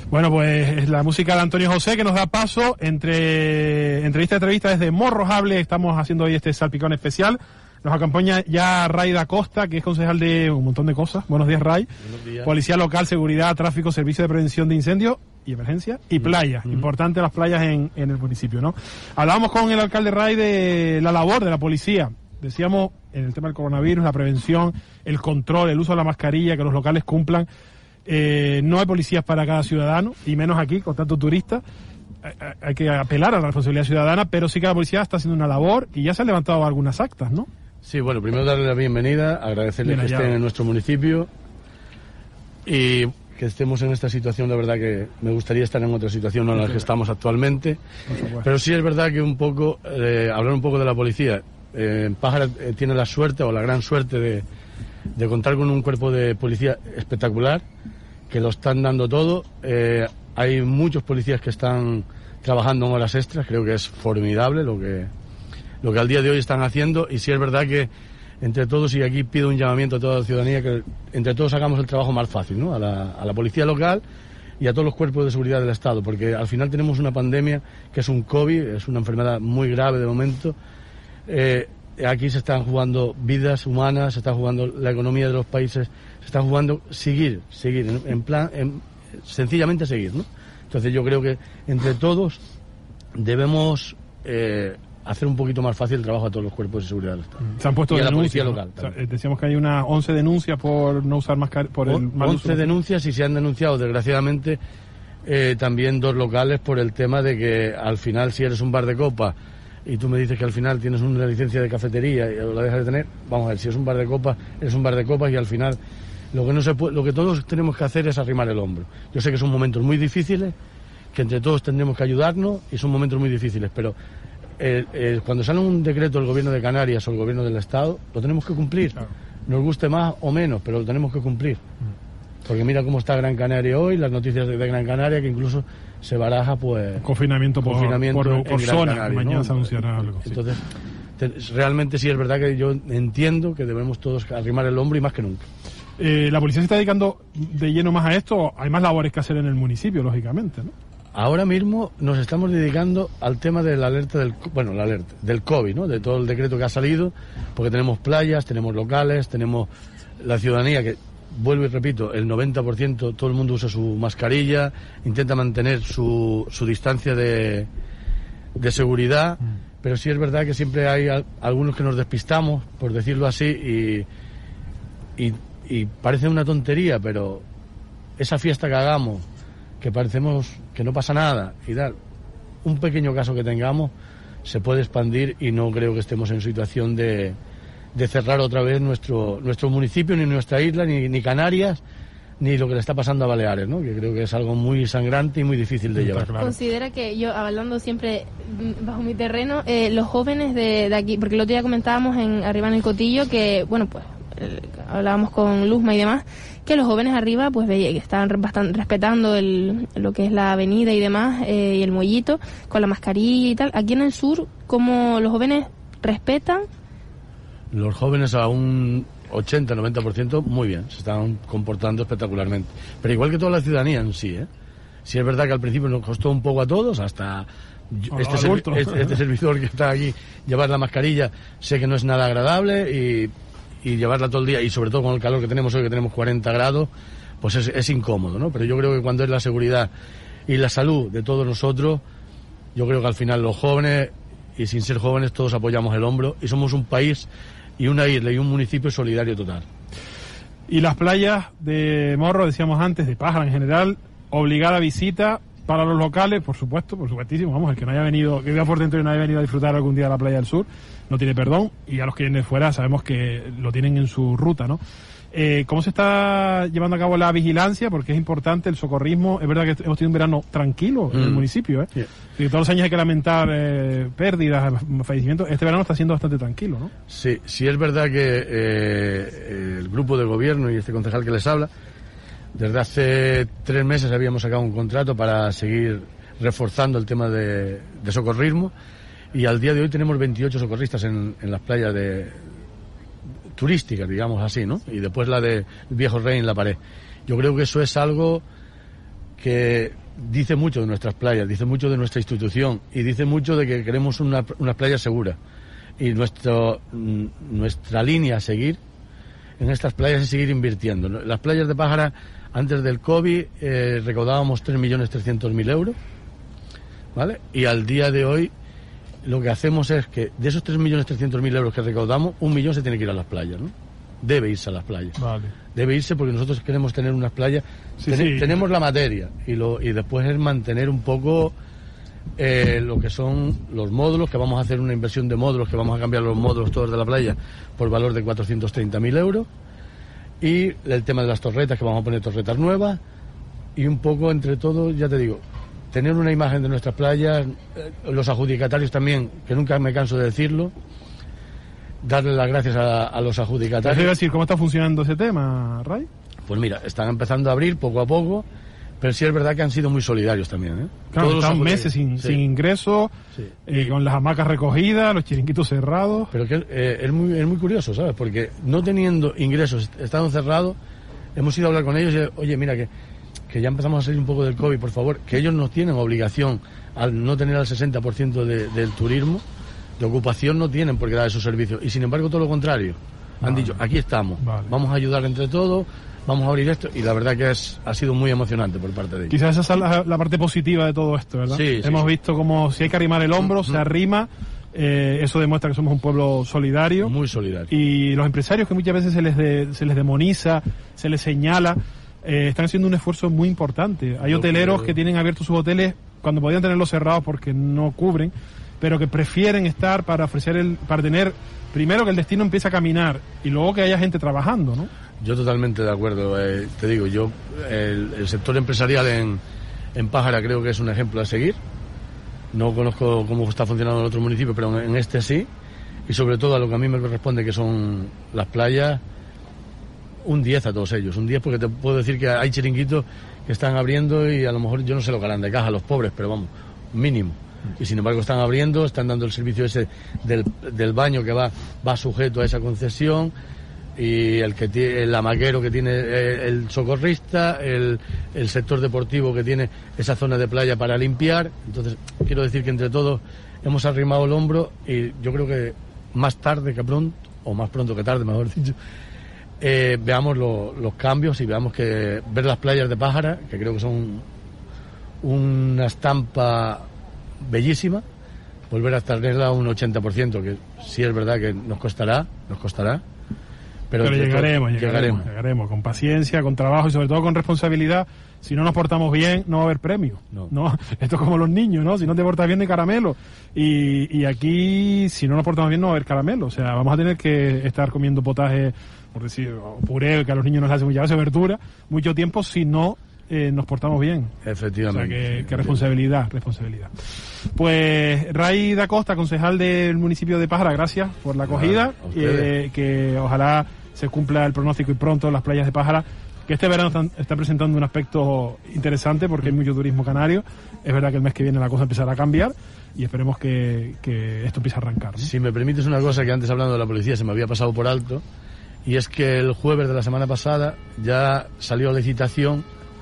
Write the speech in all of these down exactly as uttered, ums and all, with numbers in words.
Bueno, pues es la música de Antonio José que nos da paso entre entrevista a entrevista desde Morrojable. Estamos haciendo hoy este salpicón especial. Nos acompaña ya Ray da Costa, que es concejal de un montón de cosas. Buenos días, Ray. Buenos días. Policía local, seguridad, tráfico, servicio de prevención de incendios y emergencia y playas. Mm-hmm. Importante las playas en, en el municipio, ¿no? Hablábamos con el alcalde Ray de la labor de la policía. Decíamos en el tema del coronavirus, la prevención, el control, el uso de la mascarilla, que los locales cumplan. Eh, no hay policías para cada ciudadano, y menos aquí, con tanto turista. Hay que apelar a la responsabilidad ciudadana, pero sí que la policía está haciendo una labor y ya se han levantado algunas actas, ¿no? Sí, bueno, primero darle la bienvenida, agradecerles que estén en nuestro municipio y que estemos en esta situación. La verdad que me gustaría estar en otra situación, no en la que estamos actualmente, pero sí es verdad que un poco, eh, hablar un poco de la policía. Eh, Pájara eh, tiene la suerte o la gran suerte de, de contar con un cuerpo de policía espectacular, que lo están dando todo. Eh, hay muchos policías que están trabajando en horas extras, creo que es formidable lo que lo que al día de hoy están haciendo, y sí es verdad que entre todos, y aquí pido un llamamiento a toda la ciudadanía, que entre todos hagamos el trabajo más fácil, ¿no? A la, a la policía local y a todos los cuerpos de seguridad del Estado, porque al final tenemos una pandemia que es un COVID, es una enfermedad muy grave de momento. Eh, aquí se están jugando vidas humanas, se está jugando la economía de los países, se está jugando seguir, seguir, en, en plan, en, sencillamente seguir, ¿no? Entonces yo creo que entre todos debemos eh, hacer un poquito más fácil el trabajo a todos los cuerpos de seguridad del Estado. Se han puesto y a denuncias, la policía local. ¿no? O sea, decíamos que hay unas once denuncias por no usar mascarilla, por el mal uso. once denuncias, y se han denunciado, desgraciadamente, eh, también dos locales por el tema de que al final, si eres un bar de copa y tú me dices que al final tienes una licencia de cafetería y la dejas de tener, vamos a ver, si es un bar de copas, eres un bar de copas, y al final lo que no se puede, lo que todos tenemos que hacer es arrimar el hombro. Yo sé que son momentos muy difíciles, que entre todos tendremos que ayudarnos, y son momentos muy difíciles, pero eh, eh, cuando sale un decreto del gobierno de Canarias o el gobierno del Estado, lo tenemos que cumplir. Claro. Nos guste más o menos, pero lo tenemos que cumplir. Porque mira cómo está Gran Canaria hoy, las noticias de Gran Canaria, que incluso se baraja pues confinamiento por, confinamiento por, por zona, Canaria, mañana ¿no? se anunciará algo. Entonces, sí. te, realmente sí es verdad que yo entiendo que debemos todos arrimar el hombro, y más que nunca. Eh, ¿La policía se está dedicando de lleno más a esto? Hay más labores que hacer en el municipio, lógicamente, ¿no? Ahora mismo nos estamos dedicando al tema de la alerta del, bueno, la alerta del COVID, ¿no? De todo el decreto que ha salido, porque tenemos playas, tenemos locales, tenemos la ciudadanía que, vuelvo y repito, el noventa por ciento todo el mundo usa su mascarilla, intenta mantener su, su distancia de, de seguridad, mm. pero sí es verdad que siempre hay a, algunos que nos despistamos, por decirlo así, y, y, y parece una tontería, pero esa fiesta que hagamos, que parecemos que no pasa nada, y dar un pequeño caso que tengamos, se puede expandir, y no creo que estemos en situación de, de cerrar otra vez nuestro nuestro municipio, ni nuestra isla, ni, ni Canarias, ni lo que le está pasando a Baleares, ¿no? Que creo que es algo muy sangrante y muy difícil de llevar. Claro. Considera que yo, hablando siempre bajo mi terreno, eh, los jóvenes de, de aquí, porque el otro día comentábamos en arriba en el Cotillo que, bueno, pues eh, hablábamos con Luzma y demás, que los jóvenes arriba pues veía que estaban bastante respetando el, lo que es la avenida y demás, eh, y el muellito, con la mascarilla y tal. Aquí en el sur, ¿cómo los jóvenes respetan? Los jóvenes a un ochenta noventa por ciento muy bien, se están comportando espectacularmente. Pero igual que toda la ciudadanía en sí, ¿eh? Sí es verdad que al principio nos costó un poco a todos, hasta yo, este, servi- este, este servidor que está aquí, llevar la mascarilla, sé que no es nada agradable, y y llevarla todo el día, y sobre todo con el calor que tenemos hoy, que tenemos cuarenta grados, pues es, es incómodo, ¿no? Pero yo creo que cuando es la seguridad y la salud de todos nosotros, yo creo que al final los jóvenes, y sin ser jóvenes, todos apoyamos el hombro, y somos un país y una isla y un municipio solidario total. Y las playas de Morro, decíamos antes, de Pájara en general, obligada visita para los locales, por supuesto, por supuestísimo, vamos, el que no haya venido, que viva por dentro y no haya venido a disfrutar algún día de la playa del sur, no tiene perdón, y a los que vienen de fuera sabemos que lo tienen en su ruta, ¿no? Eh, ¿Cómo se está llevando a cabo la vigilancia? Porque es importante el socorrismo. Es verdad que hemos tenido un verano tranquilo en mm. el municipio, ¿eh? Yeah. Y todos los años hay que lamentar eh, pérdidas, fallecimientos. Este verano está siendo bastante tranquilo, ¿no? Sí, sí es verdad que eh, el grupo de gobierno y este concejal que les habla, desde hace tres meses habíamos sacado un contrato para seguir reforzando el tema de, de socorrismo, y al día de hoy tenemos veintiocho socorristas en, en las playas de turísticas, digamos así, ¿no? Y después la de Viejo Rey en La Pared. Yo creo que eso es algo que dice mucho de nuestras playas, dice mucho de nuestra institución y dice mucho de que queremos una, unas playas seguras. Y nuestro, nuestra línea a seguir en estas playas es seguir invirtiendo. Las playas de Pájara, antes del COVID, eh, recaudábamos tres millones trescientos mil euros, ¿vale? Y al día de hoy lo que hacemos es que de esos tres millones trescientos mil euros que recaudamos, un millón se tiene que ir a las playas, ¿no? Debe irse a las playas. Vale. Debe irse porque nosotros queremos tener unas playas. Sí, ten, sí. Tenemos la materia y, lo, y después es mantener un poco eh, lo que son los módulos, que vamos a hacer una inversión de módulos, que vamos a cambiar los módulos todos de la playa por valor de cuatrocientos treinta mil euros. Y el tema de las torretas, que vamos a poner torretas nuevas. Y un poco entre todo, ya te digo, tener una imagen de nuestras playas, eh, los adjudicatarios también, que nunca me canso de decirlo. Darle las gracias a, a los adjudicatarios. ¿Qué decir? ¿Cómo está funcionando ese tema, Ray? Pues mira, están empezando a abrir poco a poco, pero sí es verdad que han sido muy solidarios también, ¿eh? Claro, Todos están meses sin, sí. sin ingresos, sí. eh, con las hamacas recogidas, los chiringuitos cerrados. Pero que eh, es, muy, es muy curioso, ¿sabes? Porque no teniendo ingresos, estando cerrados, hemos ido a hablar con ellos y, oye, mira, que, que ya empezamos a salir un poco del COVID, por favor, que ellos no tienen obligación, al no tener al sesenta por ciento de, del turismo, de ocupación, no tienen por qué dar esos servicios. Y sin embargo, todo lo contrario. Han vale. dicho, aquí estamos, vale. vamos a ayudar entre todos, vamos a abrir esto. Y la verdad que es ha sido muy emocionante por parte de ellos. Quizás esa es la, la parte positiva de todo esto, ¿verdad? Sí, Hemos sí, visto como si hay que arrimar el hombro, mm-hmm. se arrima. Eh, eso demuestra que somos un pueblo solidario. Muy solidario. Y los empresarios, que muchas veces se les, de, se les demoniza, se les señala, eh, están haciendo un esfuerzo muy importante. Hay Yo hoteleros creo... que tienen abiertos sus hoteles cuando podían tenerlos cerrados porque no cubren, pero que prefieren estar para ofrecer el, para tener, primero que el destino empiece a caminar y luego que haya gente trabajando, ¿no? Yo totalmente de acuerdo, eh, te digo, yo, el, el sector empresarial en, en Pájara creo que es un ejemplo a seguir. No conozco cómo está funcionando en otros municipios, pero en, en este sí, y sobre todo a lo que a mí me corresponde, que son las playas, un diez a todos ellos, un diez porque te puedo decir que hay chiringuitos que están abriendo y a lo mejor yo no sé lo que harán de caja los pobres, pero vamos, mínimo. Y sin embargo están abriendo, están dando el servicio ese del, del baño que va va sujeto a esa concesión, y el que tiene el amaquero que tiene el socorrista, el, el sector deportivo que tiene esa zona de playa para limpiar. Entonces quiero decir que entre todos hemos arrimado el hombro y yo creo que más tarde que pronto, o más pronto que tarde mejor dicho, eh, veamos lo, los cambios y veamos que ver las playas de Pájara, que creo que son una estampa bellísima, volver a tenerla a un ochenta por ciento, que sí es verdad que nos costará, nos costará, pero, pero llegaremos, llegaremos, llegaremos, llegaremos, con paciencia, con trabajo y sobre todo con responsabilidad. Si no nos portamos bien, no va a haber premio. No. no Esto es como los niños, ¿no? Si no te portas bien, de caramelo. Y, y aquí, si no nos portamos bien, no va a haber caramelo. O sea, vamos a tener que estar comiendo potaje, por decir, o puré, que a los niños nos hace muchas veces, verdura, mucho tiempo, si no Eh, nos portamos bien. Efectivamente. O sea, que, que responsabilidad, responsabilidad. Pues Ray da Costa, concejal del municipio de Pájara, gracias por la acogida. Ah, eh, que ojalá se cumpla el pronóstico y pronto las playas de Pájara, que este verano están, está presentando un aspecto interesante porque hay mucho turismo canario. Es verdad que el mes que viene la cosa empezará a cambiar y esperemos que, que esto empiece a arrancar, ¿no? Si me permites una cosa que antes hablando de la policía se me había pasado por alto, y es que el jueves de la semana pasada ya salió la licitación.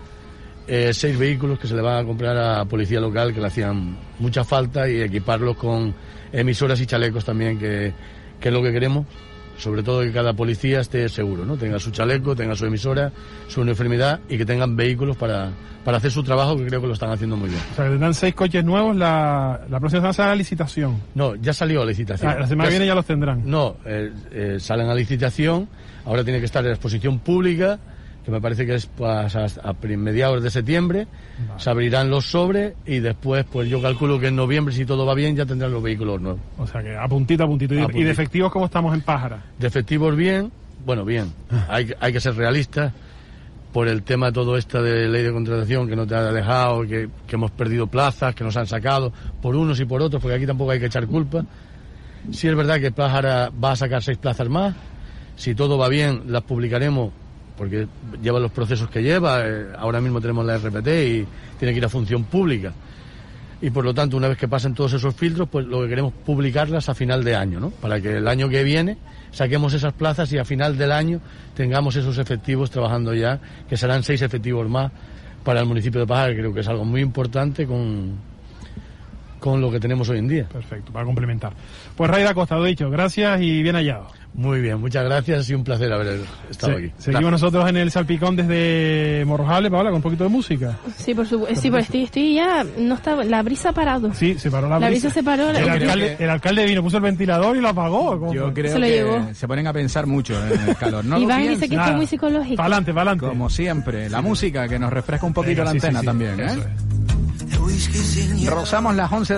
Eh, seis vehículos que se le van a comprar a policía local, que le hacían mucha falta, y equiparlos con emisoras y chalecos también, que, que es lo que queremos, sobre todo que cada policía esté seguro, ¿no? Tenga su chaleco, tenga su emisora, su uniformidad, y que tengan vehículos para, para hacer su trabajo, que creo que lo están haciendo muy bien. O sea, que tendrán seis coches nuevos, la, la próxima semana sale la licitación. No, ya salió la licitación. Ah, la semana que viene ya los tendrán. No, eh, eh, salen a licitación, ahora tiene que estar en exposición pública, que me parece que es pues, a, a mediados de septiembre, vale. Se abrirán los sobres y después, pues yo calculo que en noviembre, si todo va bien, ya tendrán los vehículos nuevos. O sea que a puntito, a puntito. ¿Y, a puntito. ¿Y de efectivos cómo estamos en Pájara? De efectivos bien, bueno, bien. hay, hay que ser realistas por el tema todo esto de ley de contratación que no te ha dejado, que, que hemos perdido plazas, que nos han sacado por unos y por otros, porque aquí tampoco hay que echar culpa. Sí es verdad que Pájara va a sacar seis plazas más. Si todo va bien, las publicaremos, porque lleva los procesos que lleva. Eh, ahora mismo tenemos la R P T y tiene que ir a función pública. Y por lo tanto, una vez que pasen todos esos filtros, pues lo que queremos es publicarlas a final de año, ¿no? Para que el año que viene saquemos esas plazas y a final del año tengamos esos efectivos trabajando ya, que serán seis efectivos más para el municipio de Pájara, creo que es algo muy importante con, con lo que tenemos hoy en día. Perfecto, para complementar. Pues Ray da Costa, lo dicho, gracias y bien hallado. Muy bien, muchas gracias y un placer haber estado sí, aquí. Seguimos gracias. Nosotros en el Salpicón desde Morrojales, Paola, con un poquito de música. Sí, por supuesto. Sí, pues estoy, estoy ya, no está, la brisa ha parado. Sí, se paró la brisa. La brisa se paró. El, alcalde, que... el alcalde vino, puso el ventilador y lo apagó. Yo creo se lo que llevó. Se ponen a pensar mucho en el calor. No Iván dice que es muy psicológico. Para adelante, para adelante. Como siempre, la sí, música que nos refresca un poquito Venga, la antena sí, sí, también. ¿eh? Es. Rozamos las once